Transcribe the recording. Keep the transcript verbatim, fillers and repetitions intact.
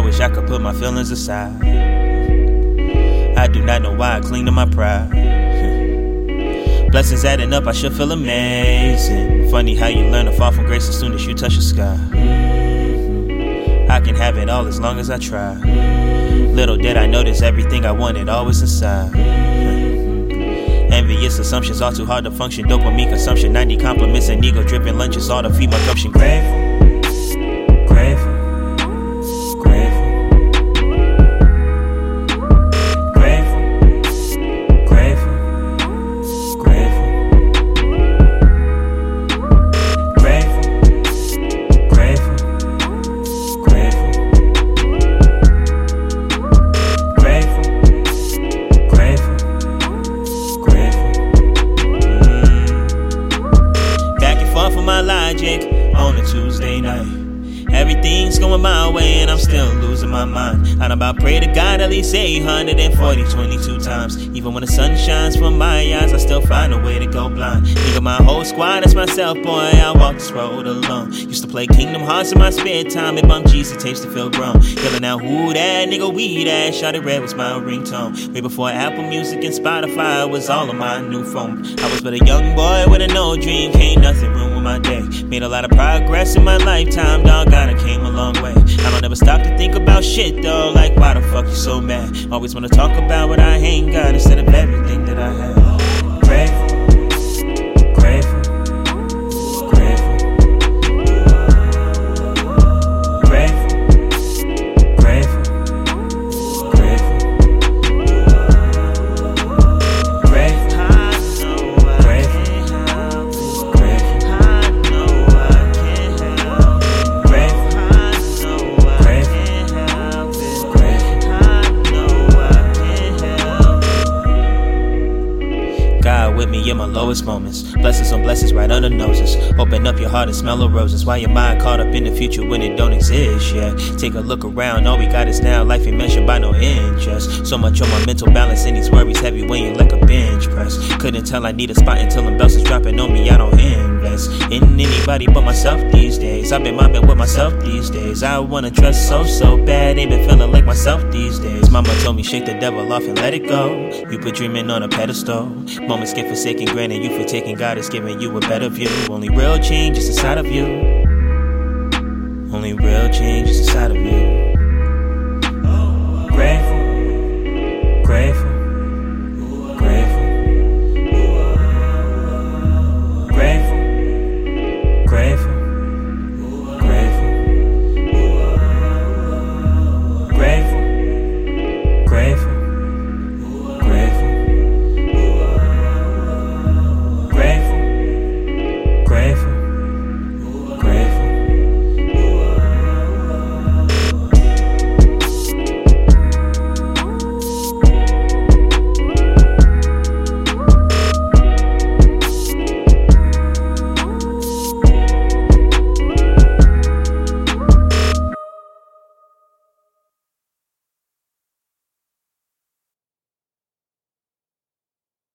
wish I could put my feelings aside. I do not know why I cling to my pride. Blessings adding up, I should feel amazing. Funny how you learn to fall from grace as soon as you touch the sky. I can have it all as long as I try. Little did I notice everything I wanted always inside. Envious assumptions, all too hard to function. Dopamine consumption, ninety compliments and ego-driven lunches, all to feed my gumption. Grateful, grateful. On a Tuesday night, everything's going my way and I'm still losing my mind. I'm about pray to God at least eight hundred forty, twenty-two times. Even when the sun shines from my eyes, I still find a way to go blind. Think of my whole squad as myself, boy, I walk this road alone. Used to play Kingdom Hearts in my spare time and bump G C tapes to feel grown. Yelling out, who that nigga, we that? Shawty Red was my ringtone. Way before Apple Music and Spotify was all on my new phone. I was but a young boy with a no dream, ain't nothing wrong with my day. Made a lot of progress in my lifetime, doggone, I came a long way. I don't ever stop to think about shit though, like why the fuck you so mad? Always wanna talk about what I ain't got instead of everything that I have. Grateful, grateful. With me in my lowest moments, blessings on blessings right under noses. Open up your heart and smell the roses. Why your mind caught up in the future when it don't exist yet? Take a look around, all we got is now. Life ain't measured by no interest. So much on my mental balance and these worries heavy weighing like a bench press. Couldn't tell I need a spot until them bells is dropping on me. I don't invest in anybody but myself these days. I've been mobbing with myself these days. I wanna trust so so bad, ain't been feeling like myself these days. Mama told me shake the devil off and let it go. You put dreaming on a pedestal. Moments get forsaken, granted you for taking God is giving you a better view. Only real change is inside of you. Only real change is inside of you.